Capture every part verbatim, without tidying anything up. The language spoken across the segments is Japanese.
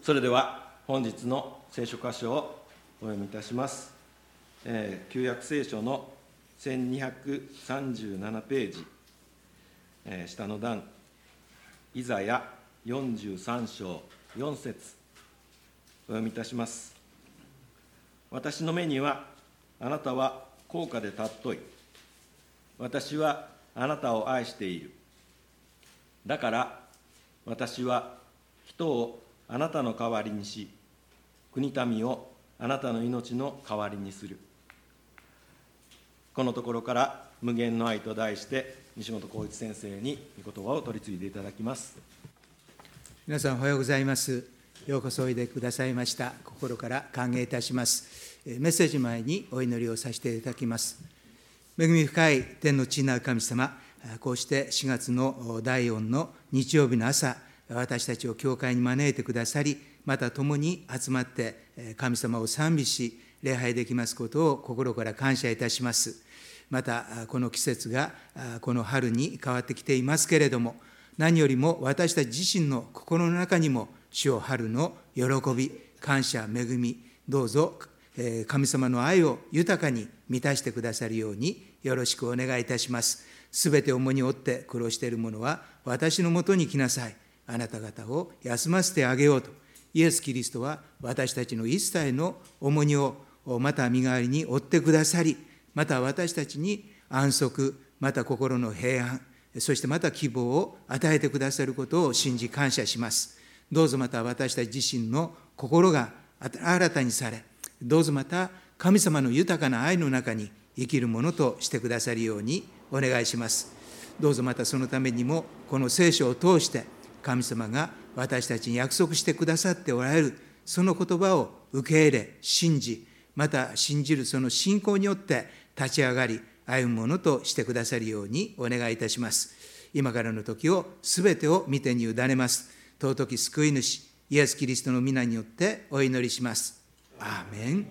それでは本日の聖書箇所をお読みいたします。えー、旧約聖書のせんにひゃくさんじゅうななページ、えー、下の段、イザヤよんじゅうさん章よん節お読みいたします。私の目にはあなたは高価で尊い。私はあなたを愛している。だから私は人をあなたの代わりにし、国民をあなたの命の代わりにする。このところから無限の愛と題して西本浩一先生に御言葉を取り次いでいただきます。 皆さんおはようございます。ようこそおいでくださいました。心から歓迎いたします。メッセージ前にお祈りをさせていただきます。恵み深い天の父なる神様、こうしてしがつのだいよんの日曜日の朝、私たちを教会に招いてくださり、また共に集まって神様を賛美し、礼拝できますことを心から感謝いたします。またこの季節がこの春に変わってきていますけれども、何よりも私たち自身の心の中にも主よ春の喜び、感謝、恵み、どうぞ神様の愛を豊かに満たしてくださるようによろしくお願いいたします。すべて重荷を負って苦労している者は私のもとに来なさい。あなた方を休ませてあげようと。イエス・キリストは私たちの一切の重荷をまた身代わりに負ってくださり、また私たちに安息、また心の平安、そしてまた希望を与えてくださることを信じ感謝します。どうぞまた私たち自身の心が新たにされ、どうぞまた神様の豊かな愛の中に生きるものとしてくださるようにお願いします。どうぞまたそのためにもこの聖書を通して神様が私たちに約束してくださっておられるその言葉を受け入れ信じ、また信じるその信仰によって立ち上がり歩むものとしてくださるようにお願いいたします。今からの時をすべてを御手に委ねます。尊き救い主イエス・キリストの皆によってお祈りします。アーメン。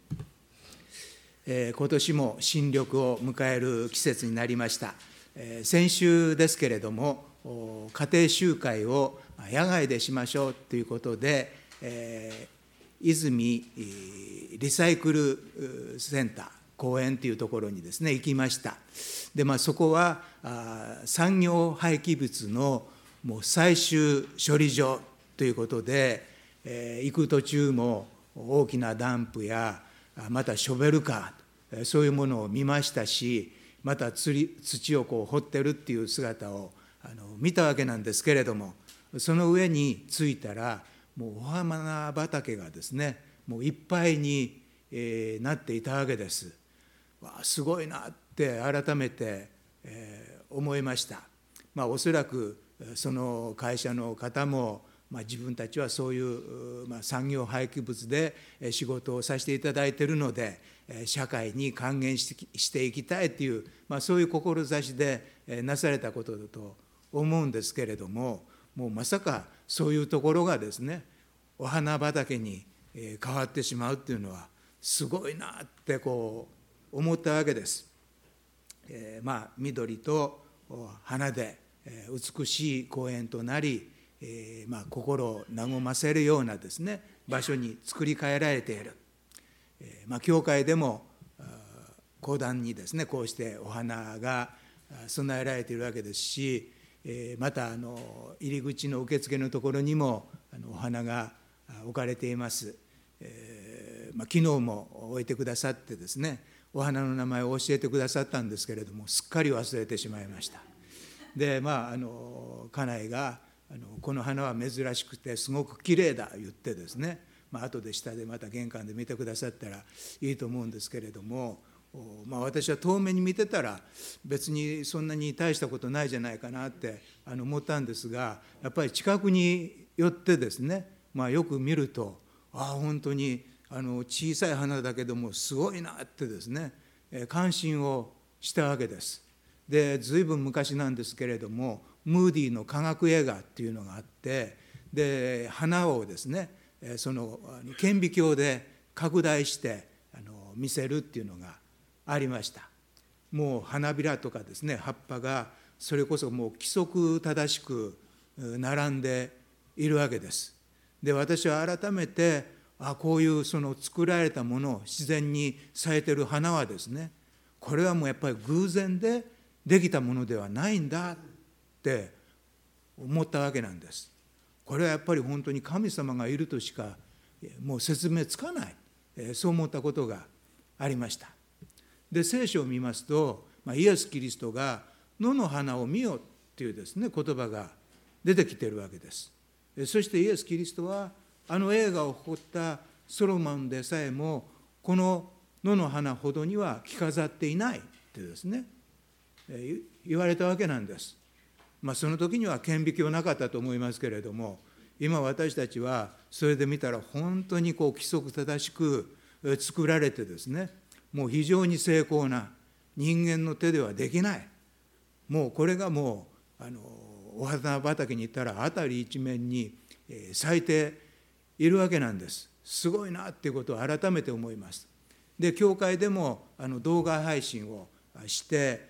えー、今年も新緑を迎える季節になりました。えー、先週ですけれども家庭集会を野外でしましょうということで、えー、泉リサイクルセンター公園というところにですね行きました。で、まあ、そこはあ産業廃棄物のもう最終処理場ということで、えー、行く途中も大きなダンプやまたショベルカー、そういうものを見ましたし、また土をこう掘ってるっていう姿をあの見たわけなんですけれども、その上に着いたらもうお花畑がですねもういっぱいに、えー、なっていたわけです。わあすごいなって改めて、えー、思いました。まあ、おそらくその会社の方もまあ、自分たちはそういう、まあ、産業廃棄物で仕事をさせていただいているので社会に還元していきたいという、まあ、そういう志でなされたことだと思うんですけれども、もうまさかそういうところがですねお花畑に変わってしまうっていうのはすごいなってこう思ったわけです。えー、まあ緑と花で美しい公園となり、えーまあ、心を和ませるようなですね場所に作り変えられている。えーまあ、教会でも講談にですねこうしてお花が備えられているわけですし、えー、またあの入り口の受付のところにもあのお花が置かれています。えーまあ、昨日も置いてくださってですねお花の名前を教えてくださったんですけれども、すっかり忘れてしまいました。でまああの家内があのこの花は珍しくてすごくきれいだ言ってですね、まあ後で下でまた玄関で見てくださったらいいと思うんですけれども、まあ、私は遠目に見てたら別にそんなに大したことないじゃないかなってあの思ったんですが、やっぱり近くに寄ってですね、まあ、よく見るとああ本当にあの小さい花だけどもすごいなってですね関心をしたわけです。でずいぶん昔なんですけれどもムーディの科学映画っていうのがあって、で花をですねその顕微鏡で拡大してあの見せるっていうのがありました。もう花びらとかですね葉っぱがそれこそもう規則正しく並んでいるわけです。 で、私は改めて、あ、こういうその作られたもの、自然に咲いてる花はですね、これはもうやっぱり偶然でできたものではないんだって思ったわけなんです。これはやっぱり本当に神様がいるとしかもう説明つかない、そう思ったことがありました。で、聖書を見ますと、まあ、イエス・キリストが野の花を見よっていうですね、言葉が出てきているわけです。そしてイエス・キリストはあの栄華を誇ったソロモンでさえもこの野の花ほどには着飾っていないってですね、言われたわけなんです。まあ、その時には顕微鏡なかったと思いますけれども、今私たちはそれで見たら本当にこう規則正しく作られてですね、もう非常に精巧な、人間の手ではできない、もうこれがもうあのお花畑に行ったら辺り一面に咲いているわけなんです。すごいなっていうことを改めて思います。で、教会でもあの動画配信をして、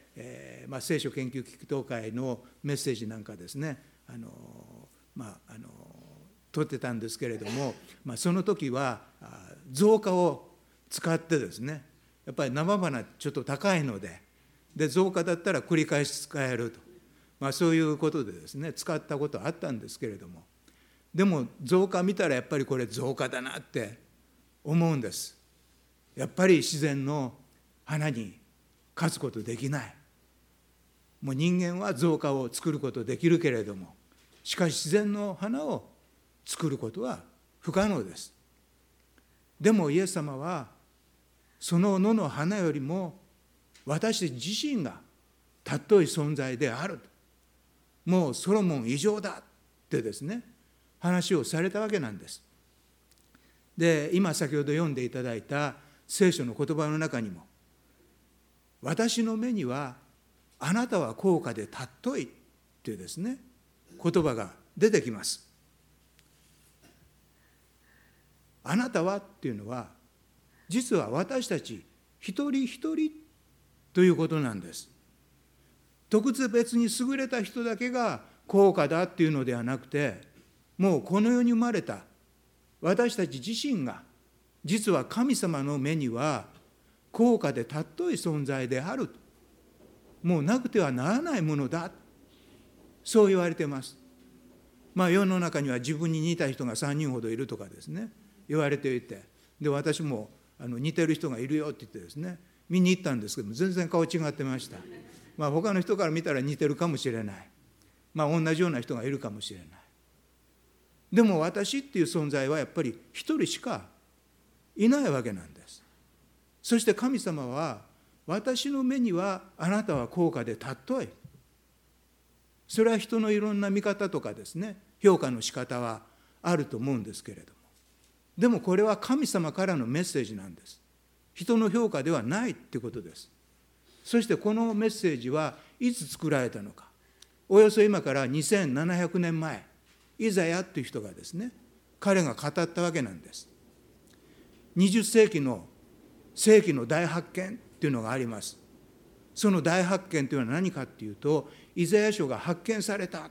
えーまあ、聖書研究祈祷会のメッセージなんかですね、あの、まあ、あの撮ってたんですけれども、まあ、その時は造花を使ってですね、やっぱり生花ちょっと高いので、で造花だったら繰り返し使えると、まあ、そういうことでですね使ったことあったんですけれども、でも造花見たらやっぱりこれ造花だなって思うんです。やっぱり自然の花に勝つことできない。もう人間は造花を作ることできるけれども、しかし自然の花を作ることは不可能です。でもイエス様はその野の花よりも私自身が尊い存在である、もうソロモン以上だってですね話をされたわけなんです。で、今先ほど読んでいただいた聖書の言葉の中にも、私の目にはあなたは高価で尊いっていうですね言葉が出てきます。あなたはっていうのは実は私たち一人一人ということなんです。特別に優れた人だけが高価だっていうのではなくて、もうこの世に生まれた私たち自身が実は神様の目には高価で尊い存在である、もうなくてはならないものだ、そう言われています。まあ世の中には自分に似た人がさんにんほどいるとかですね言われていて、で私もあの似てる人がいるよって言ってですね見に行ったんですけども、全然顔違ってました。まあ他の人から見たら似てるかもしれない、まあ同じような人がいるかもしれない。でも私っていう存在はやっぱり一人しかいないわけなんです。そして神様は私の目にはあなたは高価で尊い。それは人のいろんな見方とかですね評価の仕方はあると思うんですけれども、でもこれは神様からのメッセージなんです。人の評価ではないってことです。そしてこのメッセージはいつ作られたのか、およそ今からにせんななひゃくねんまえ、イザヤという人がですね彼が語ったわけなんです。にじゅっせいきの世紀の大発見っていうのがあります。その大発見というのは何かっていうと、イザヤ書が発見された。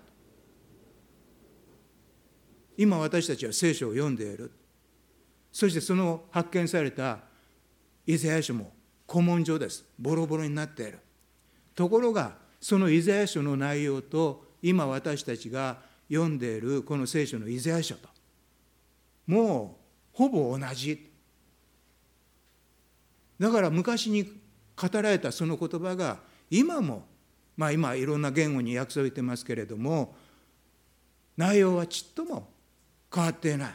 今私たちは聖書を読んでいる。そしてその発見されたイザヤ書も古文書です。ボロボロになっている。ところがそのイザヤ書の内容と今私たちが読んでいるこの聖書のイザヤ書ともうほぼ同じ。だから昔に語られたその言葉が今も、まあ今いろんな言語に訳されてますけれども、内容はちっとも変わっていない。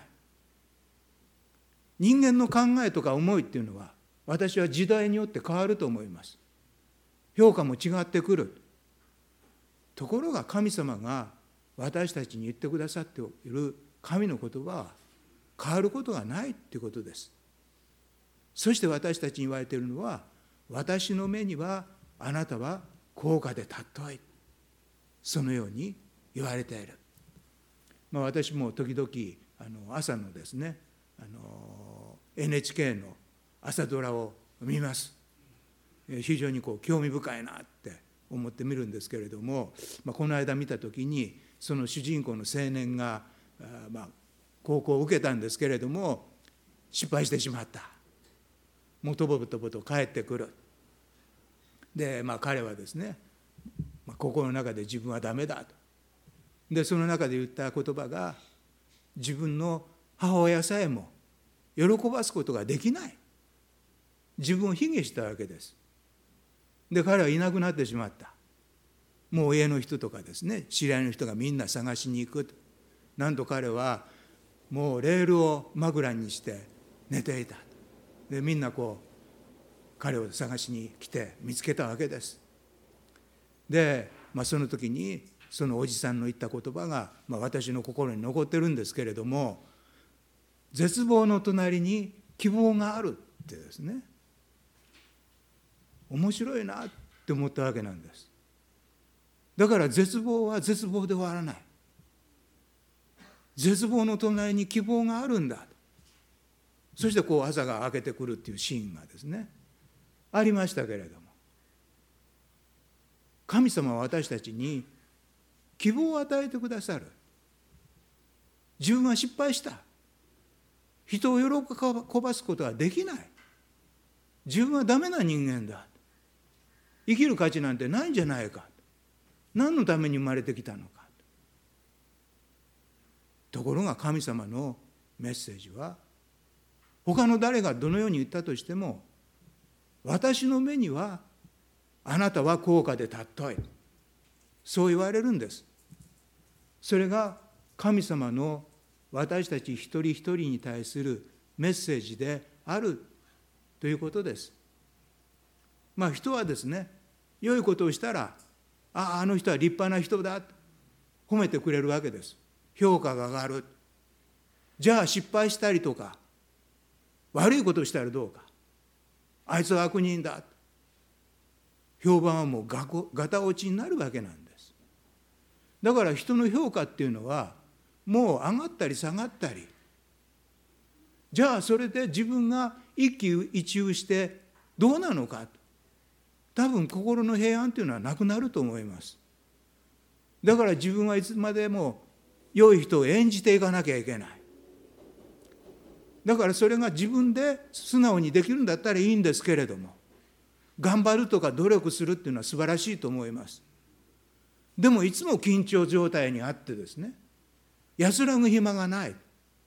人間の考えとか思いっていうのは私は時代によって変わると思います。評価も違ってくる。ところが神様が私たちに言ってくださっている神の言葉は変わることがないっていうことです。そして私たちに言われているのは、私の目にはあなたは高価で尊い、そのように言われている。まあ、私も時々あの朝のですねあの エヌエイチケー の朝ドラを見ます。非常にこう興味深いなって思って見るんですけれども、まあ、この間見た時にその主人公の青年があ、まあ、 高校を受けたんですけれども、失敗してしまった。もうとぼとぼと帰ってくる。で、まあ、彼はですね、まあ、心の中で自分はダメだと。で、その中で言った言葉が、自分の母親さえも喜ばすことができない。自分を卑下したわけです。で、彼はいなくなってしまった。もう家の人とかですね、知り合いの人がみんな探しに行く。なんと彼はもうレールを枕にして寝ていた。で、みんなこう彼を探しに来て見つけたわけです。で、まあ、その時にそのおじさんの言った言葉が、まあ、私の心に残ってるんですけれども、絶望の隣に希望があるってですね、面白いなって思ったわけなんです。だから絶望は絶望で終わらない。絶望の隣に希望があるんだ。そしてこう朝が明けてくるっていうシーンがですね、ありましたけれども、神様は私たちに希望を与えてくださる。自分は失敗した。人を喜ばすことはできない。自分はダメな人間だ。生きる価値なんてないんじゃないか。何のために生まれてきたのか。ところが神様のメッセージは、他の誰がどのように言ったとしても、私の目にはあなたは高価で尊い。そう言われるんです。それが神様の私たち一人一人に対するメッセージであるということです。まあ人はですね、良いことをしたら、ああ、あの人は立派な人だと褒めてくれるわけです。評価が上がる。じゃあ失敗したりとか、悪いことをしたらどうか。あいつは悪人だ。評判はもうガコガタ落ちになるわけなんです。だから人の評価っていうのは、もう上がったり下がったり。じゃあそれで自分が一喜一憂してどうなのか。多分心の平安というのはなくなると思います。だから自分はいつまでも良い人を演じていかなきゃいけない。だからそれが自分で素直にできるんだったらいいんですけれども、頑張るとか努力するっていうのは素晴らしいと思います。でもいつも緊張状態にあってですね、安らぐ暇がない。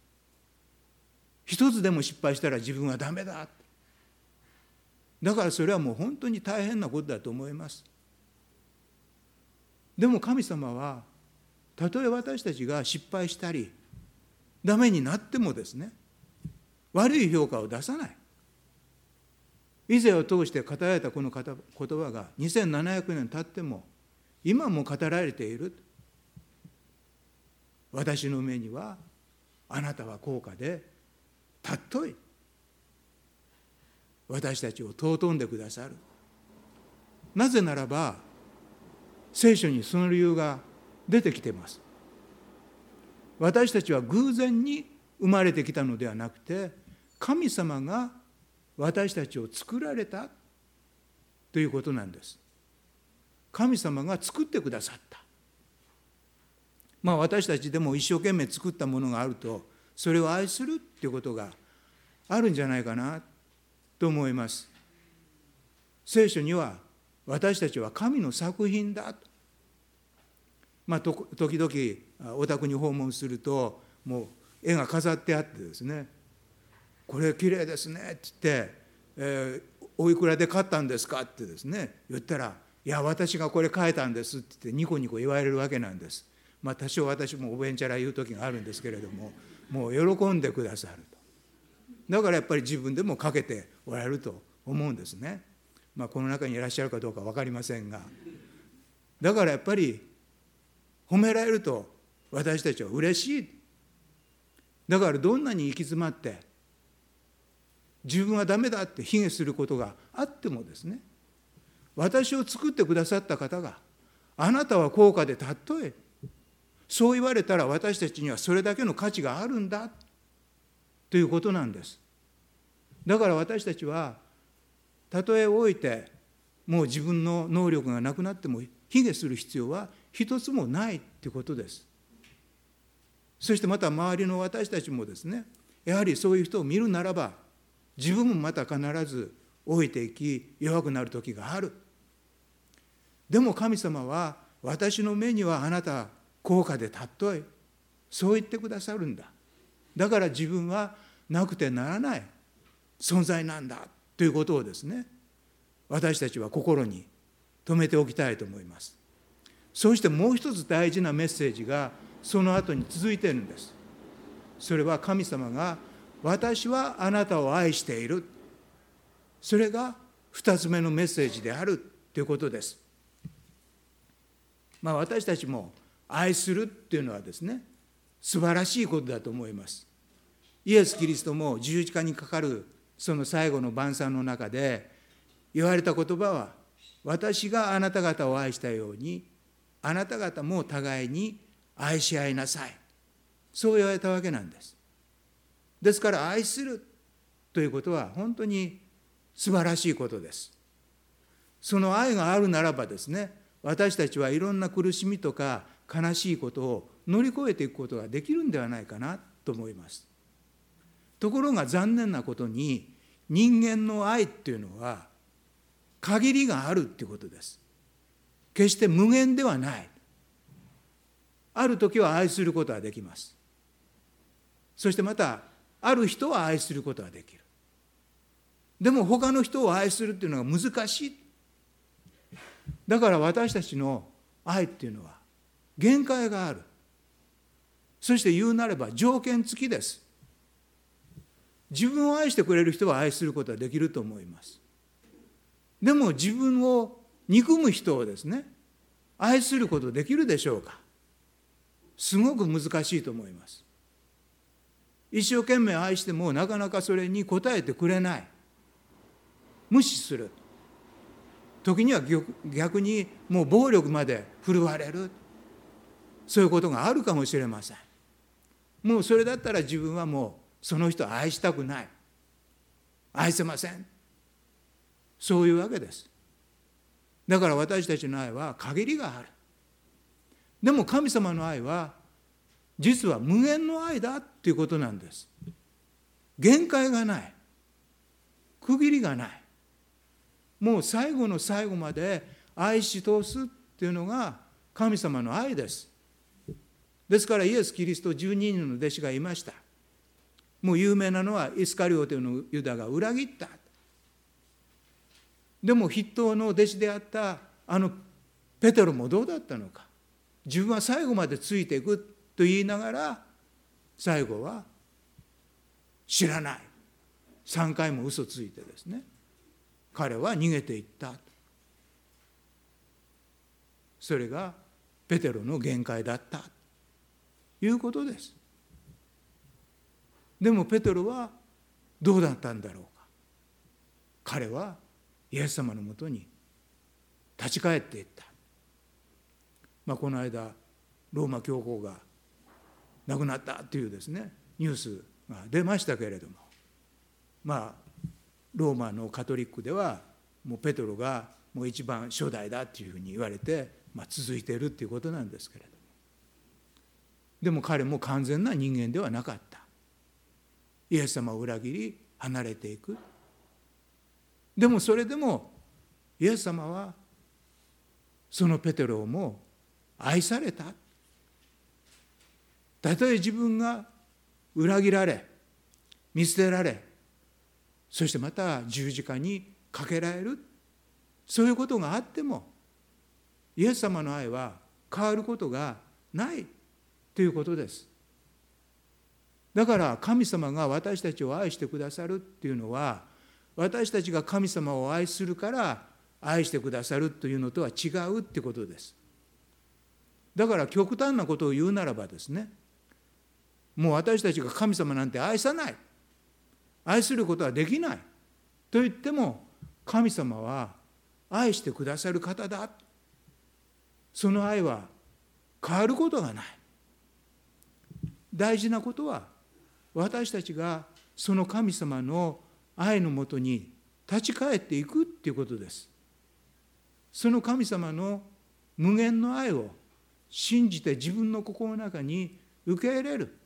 一つでも失敗したら自分はダメだ。だからそれはもう本当に大変なことだと思います。でも神様は、たとえ私たちが失敗したり、ダメになってもですね、悪い評価を出さない。以前を通して語られたこの言葉がにせんななひゃくねん経っても、今も語られている。私の目には、あなたは高価で尊い。私たちを尊んでくださる。なぜならば、聖書にその理由が出てきています。私たちは偶然に生まれてきたのではなくて、神様が私たちを作られたということなんです。神様が作ってくださった。まあ私たちでも一生懸命作ったものがあると、それを愛するっていうことがあるんじゃないかなと思います。聖書には私たちは神の作品だと。まあと時々お宅に訪問すると、もう絵が飾ってあってですね、これ綺麗ですねって言って、えー、おいくらで買ったんですかってですね言ったら、いや私がこれ買えたんですって言ってニコニコ言われるわけなんです。まあ多少私もおべんちゃら言う時があるんですけれども、もう喜んでくださると。だからやっぱり自分でもかけておられると思うんですね。まあこの中にいらっしゃるかどうか分かりませんが、だからやっぱり褒められると私たちは嬉しい。だからどんなに行き詰まって自分はダメだって卑下することがあってもですね、私を作ってくださった方が、あなたは高価で尊い。そう言われたら私たちにはそれだけの価値があるんだということなんです。だから私たちは、たとえ老いてもう自分の能力がなくなっても卑下する必要は一つもないということです。 そしてまた周りの私たちもですね、やはりそういう人を見るならば、自分もまた必ず老いていき、弱くなる時がある。でも神様は、私の目にはあなた高価で尊い、そう言ってくださるんだ。だから自分はなくてならない存在なんだということをですね、私たちは心に留めておきたいと思います。そしてもう一つ大事なメッセージがその後に続いているんです。それは神様が、私はあなたを愛している。それが二つ目のメッセージであるということです。まあ、私たちも愛するっていうのはですね、素晴らしいことだと思います。イエス・キリストも十字架にかかるその最後の晩餐の中で言われた言葉は、私があなた方を愛したように、あなた方も互いに愛し合いなさい。そう言われたわけなんです。ですから愛するということは本当に素晴らしいことです。その愛があるならばですね、私たちはいろんな苦しみとか悲しいことを乗り越えていくことができるんではないかなと思います。ところが残念なことに、人間の愛っていうのは限りがあるっていうことです。決して無限ではない。ある時は愛することはできます。そしてまたある人は愛することはできる。でも他の人を愛するっていうのが難しい。だから私たちの愛っていうのは限界がある。そして言うなれば条件付きです。自分を愛してくれる人は愛することはできると思います。でも自分を憎む人をですね、愛することできるでしょうか。すごく難しいと思います。一生懸命愛してもなかなかそれに応えてくれない。無視する。時には逆にもう暴力まで振るわれる。そういうことがあるかもしれません。もうそれだったら自分はもうその人を愛したくない。愛せません。そういうわけです。だから私たちの愛は限りがある。でも神様の愛は実は無限の愛だっていうことなんです。限界がない。区切りがない。もう最後の最後まで愛し通すっていうのが神様の愛です。ですからイエス・キリストじゅうににんの弟子がいました。もう有名なのはイスカリオテのユダが裏切った。でも筆頭の弟子であったあのペテロもどうだったのか。自分は最後までついていくと言いながら、最後は知らない。さんかいも嘘ついてですね、彼は逃げていった。それがペテロの限界だったということです。でもペテロはどうだったんだろうか。彼はイエス様のもとに立ち返っていった。まあ、この間ローマ教皇が亡くなったというですねニュースが出ましたけれども、まあローマのカトリックではもうペテロがもう一番初代だというふうに言われて、まあ、続いているということなんですけれども、でも彼も完全な人間ではなかった。イエス様を裏切り離れていく。でもそれでもイエス様はそのペテロをも愛された。たとえ自分が裏切られ見捨てられ、そしてまた十字架にかけられる、そういうことがあってもイエス様の愛は変わることがないということです。だから神様が私たちを愛してくださるっていうのは、私たちが神様を愛するから愛してくださるというのとは違うってことです。だから極端なことを言うならばですね、もう私たちが神様なんて愛さない、愛することはできないと言っても、神様は愛してくださる方だ。その愛は変わることがない。大事なことは私たちがその神様の愛のもとに立ち返っていくっていうことです。その神様の無限の愛を信じて自分の心の中に受け入れる。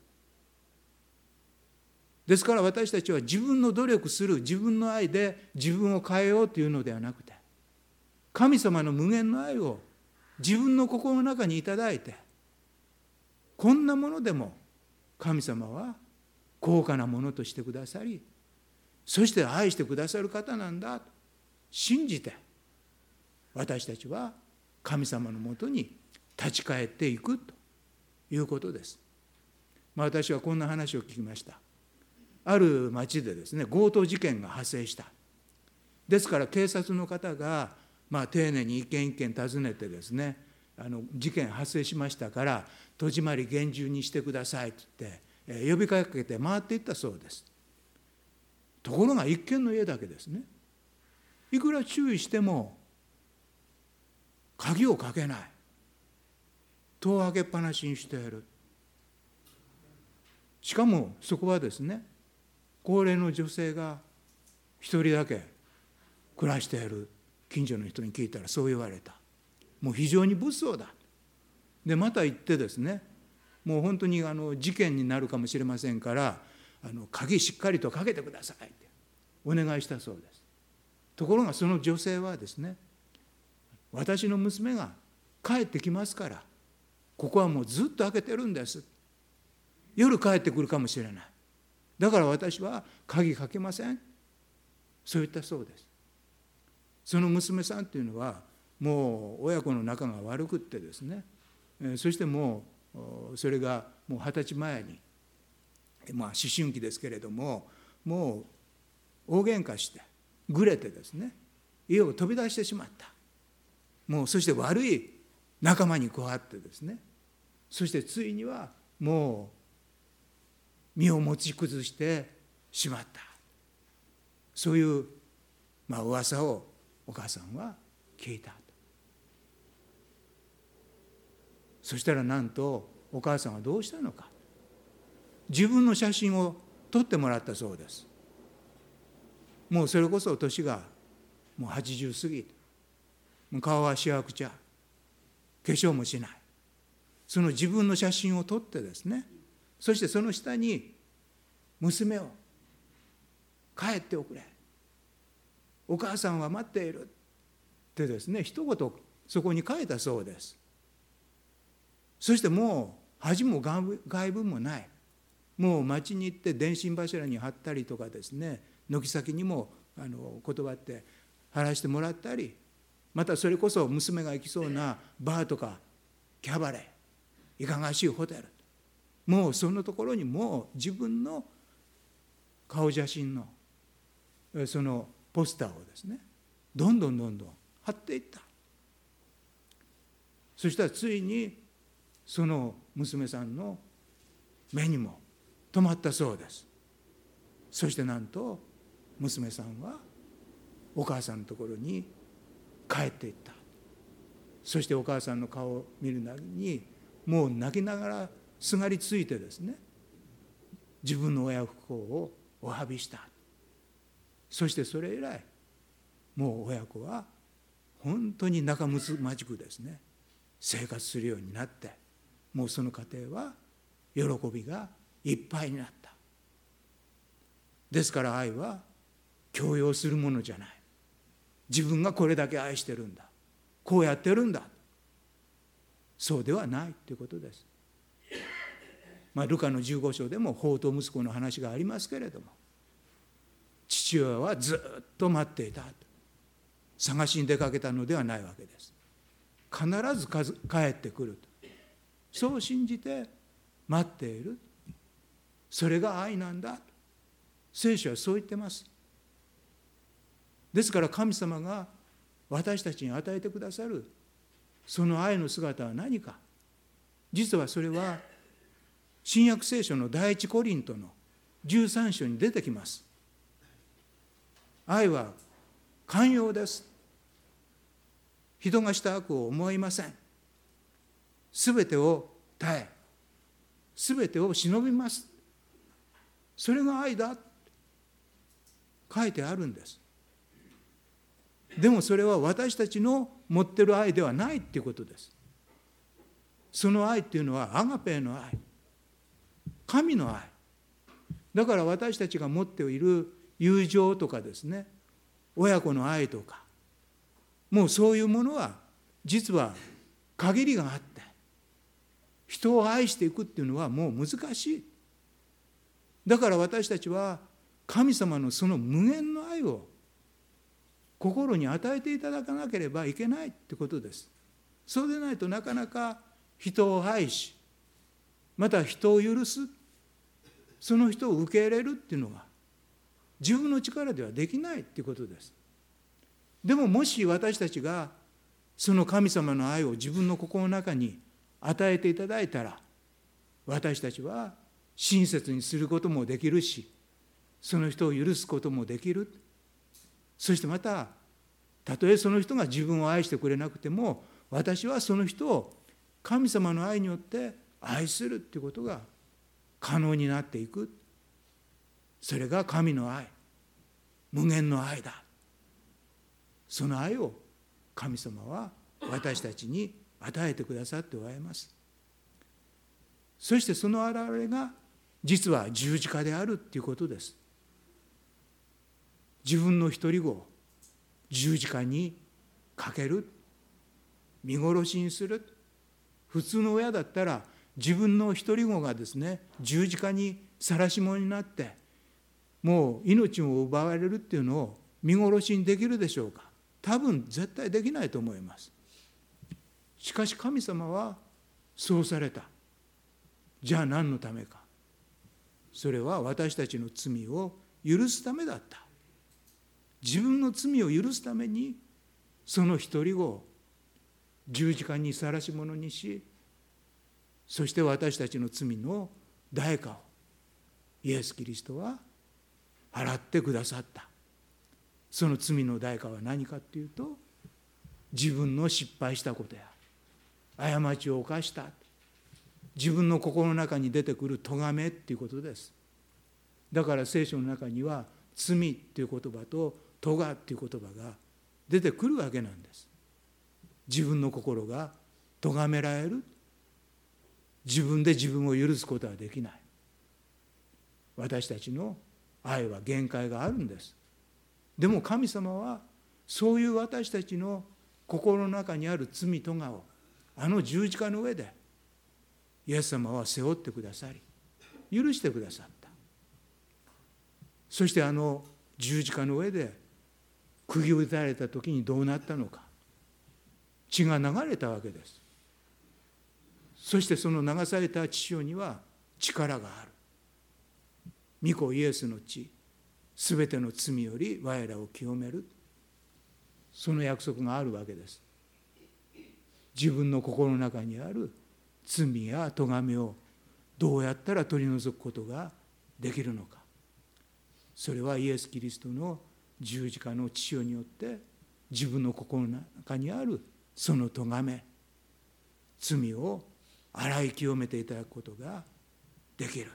ですから私たちは自分の努力する、自分の愛で自分を変えようというのではなくて、神様の無限の愛を自分の心の中にいただいて、こんなものでも神様は高価なものとしてくださり、そして愛してくださる方なんだと信じて、私たちは神様のもとに立ち返っていくということです。まあ、私はこんな話を聞きました。ある町でですね、強盗事件が発生した。ですから警察の方が、まあ、丁寧に一軒一軒訪ねてですね、あの事件発生しましたから戸締まり厳重にしてくださいと言って、えー、呼びかけて回っていったそうです。ところが一軒の家だけですね、いくら注意しても鍵をかけない、戸を開けっぱなしにしている。しかもそこはですね、高齢の女性が一人だけ暮らしている。近所の人に聞いたらそう言われた。もう非常に物騒だ。でまた行ってですね、もう本当にあの事件になるかもしれませんから、あの鍵しっかりとかけてくださいってお願いしたそうです。ところがその女性はですね、私の娘が帰ってきますから、ここはもうずっと開けてるんです。夜帰ってくるかもしれない。だから私は鍵かけません。そう言ったそうです。その娘さんっていうのはもう親子の仲が悪くってですね、そしてもうそれがもう二十歳前に、まあ思春期ですけれども、もう大喧嘩してぐれてですね、家を飛び出してしまった。もうそして悪い仲間に加わってですね、そしてついにはもう身を持ち崩してしまった。そういうまあ噂をお母さんは聞いた。そしたらなんとお母さんはどうしたのか、自分の写真を撮ってもらったそうです。もうそれこそ年がもうはちじゅう過ぎ、もう顔はしわくちゃ、化粧もしない。その自分の写真を撮ってですね、そしてその下に娘を帰っておくれ、お母さんは待っているってですね、一言そこに書いたそうです。そしてもう恥も外聞もない。もう町に行って電信柱に貼ったりとかですね、軒先にもあの断って貼らせてもらったり、またそれこそ娘が行きそうなバーとかキャバレー、いかがわしいホテル、もうそのところにもう自分の顔写真のそのポスターをですね、どんどんどんどん貼っていった。そしたらついにその娘さんの目にも留まったそうです。そしてなんと娘さんはお母さんのところに帰っていった。そしてお母さんの顔を見るなりにもう泣きながらすがりついてですね、自分の親不孝をお詫びした。そしてそれ以来もう親子は本当に仲睦まじくですね生活するようになって、もうその家庭は喜びがいっぱいになった。ですから愛は強要するものじゃない。自分がこれだけ愛してるんだ、こうやってるんだ、そうではないということです。まあ、ルカのじゅうご章でも放蕩息子の話がありますけれども、父親はずっと待っていた、探しに出かけたのではないわけです。必ず帰ってくると、そう信じて待っている。それが愛なんだ。聖書はそう言ってます。ですから神様が私たちに与えてくださるその愛の姿は何か。実はそれは新約聖書の第一コリントのじゅうさん章に出てきます。愛は寛容です。人がした悪を思いません。すべてを耐え、すべてを忍びます。それが愛だ書いてあるんです。でもそれは私たちの持っている愛ではないっていうことです。その愛っていうのはアガペの愛、 神の愛。だから私たちが持っている友情とかですね、親子の愛とか、もうそういうものは実は限りがあって、人を愛していくっていうのはもう難しい。だから私たちは神様のその無限の愛を心に与えていただかなければいけないってことです。そうでないとなかなか人を愛し、また人を許す、その人を受け入れるっていうのが自分の力ではできないっていうことです。でももし私たちがその神様の愛を自分の心の中に与えていただいたら、私たちは親切にすることもできるし、その人を許すこともできる。そしてまた、たとえその人が自分を愛してくれなくても、私はその人を神様の愛によって愛するということが可能になっていく。それが神の愛、無限の愛だ。その愛を神様は私たちに与えてくださっておられます。そしてその現れが実は十字架であるということです。自分の一人子を十字架にかける、見殺しにする。普通の親だったら自分の一人子がですね、十字架に晒し者になってもう命を奪われるっていうのを見殺しにできるでしょうか。多分絶対できないと思います。しかし神様はそうされた。じゃあ何のためか。それは私たちの罪を許すためだった。自分の罪を許すためにその一人子を十字架に晒し者にし、そして私たちの罪の代価をイエス・キリストは払ってくださった。その罪の代価は何かというと、自分の失敗したことや過ちを犯した、自分の心の中に出てくる咎めっていうことです。だから聖書の中には罪っていう言葉と咎っていう言葉が出てくるわけなんです。自分の心が咎められる。自分で自分を許すことはできない。私たちの愛は限界があるんです。でも神様はそういう私たちの心の中にある罪咎をあの十字架の上でイエス様は背負ってくださり、許してくださった。そしてあの十字架の上で釘を打たれた時にどうなったのか。血が流れたわけです。そしてその流された血潮には力がある。御子イエスの血、すべての罪より我らを清める。その約束があるわけです。自分の心の中にある罪や咎めをどうやったら取り除くことができるのか。それはイエス・キリストの十字架の血潮によって自分の心の中にあるその咎め、罪を洗い清めていただくことができる。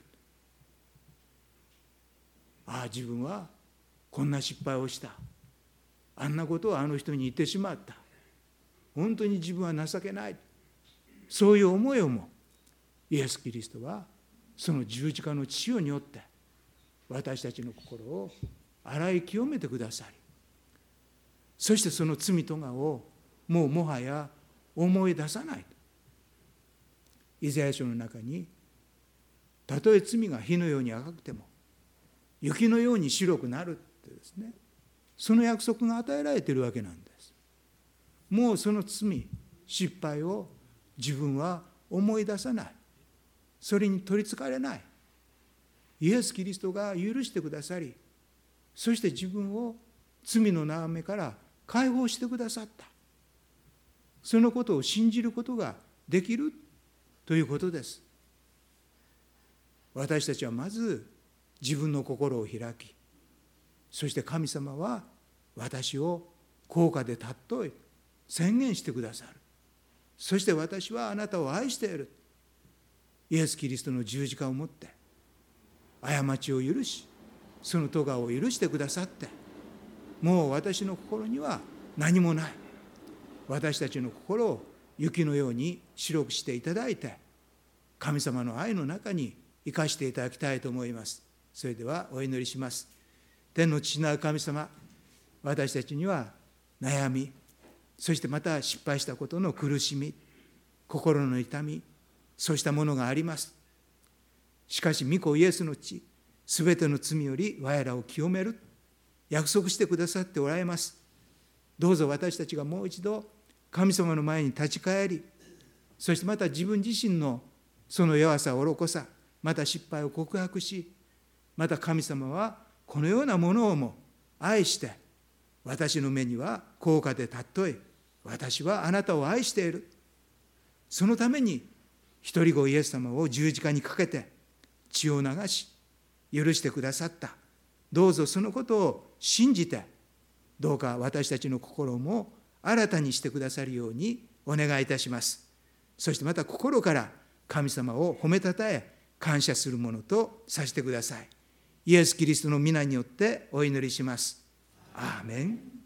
ああ、自分はこんな失敗をした。あんなことをあの人に言ってしまった。本当に自分は情けない。そういう思いをもイエス・キリストはその十字架の血潮によって私たちの心を洗い清めてくださり、そしてその罪咎をもうもはや思い出さない。イザヤ書の中に、たとえ罪が火のように赤くても雪のように白くなるってですね、その約束が与えられているわけなんです。もうその罪、失敗を自分は思い出さない。それに取りつかれない。イエス・キリストが許してくださり、そして自分を罪の悩みから解放してくださった。そのことを信じることができるということです。私たちはまず自分の心を開き、そして神様は私を高価で尊い宣言してくださる。そして私はあなたを愛している。イエス・キリストの十字架をもって過ちを許し、その咎を許してくださって、もう私の心には何もない。私たちの心を雪のように白くしていただいて、神様の愛の中に生かしていただきたいと思います。それではお祈りします。天の父なる神様、私たちには悩み、そしてまた失敗したことの苦しみ、心の痛み、そうしたものがあります。しかし御子イエスの血、すべての罪より我らを清める約束してくださっておられます。どうぞ私たちがもう一度神様の前に立ち返り、そしてまた自分自身のその弱さ、愚かさ、また失敗を告白し、また神様はこのようなものをも愛して、私の目には高価で尊い、私はあなたを愛している。そのために一人子イエス様を十字架にかけて血を流し許してくださった。どうぞそのことを信じて、どうか私たちの心も新たにしてくださるようにお願いいたします。そしてまた心から神様を褒めたたえ感謝するものとさせてください。イエス・キリストの皆によってお祈りします。アーメン。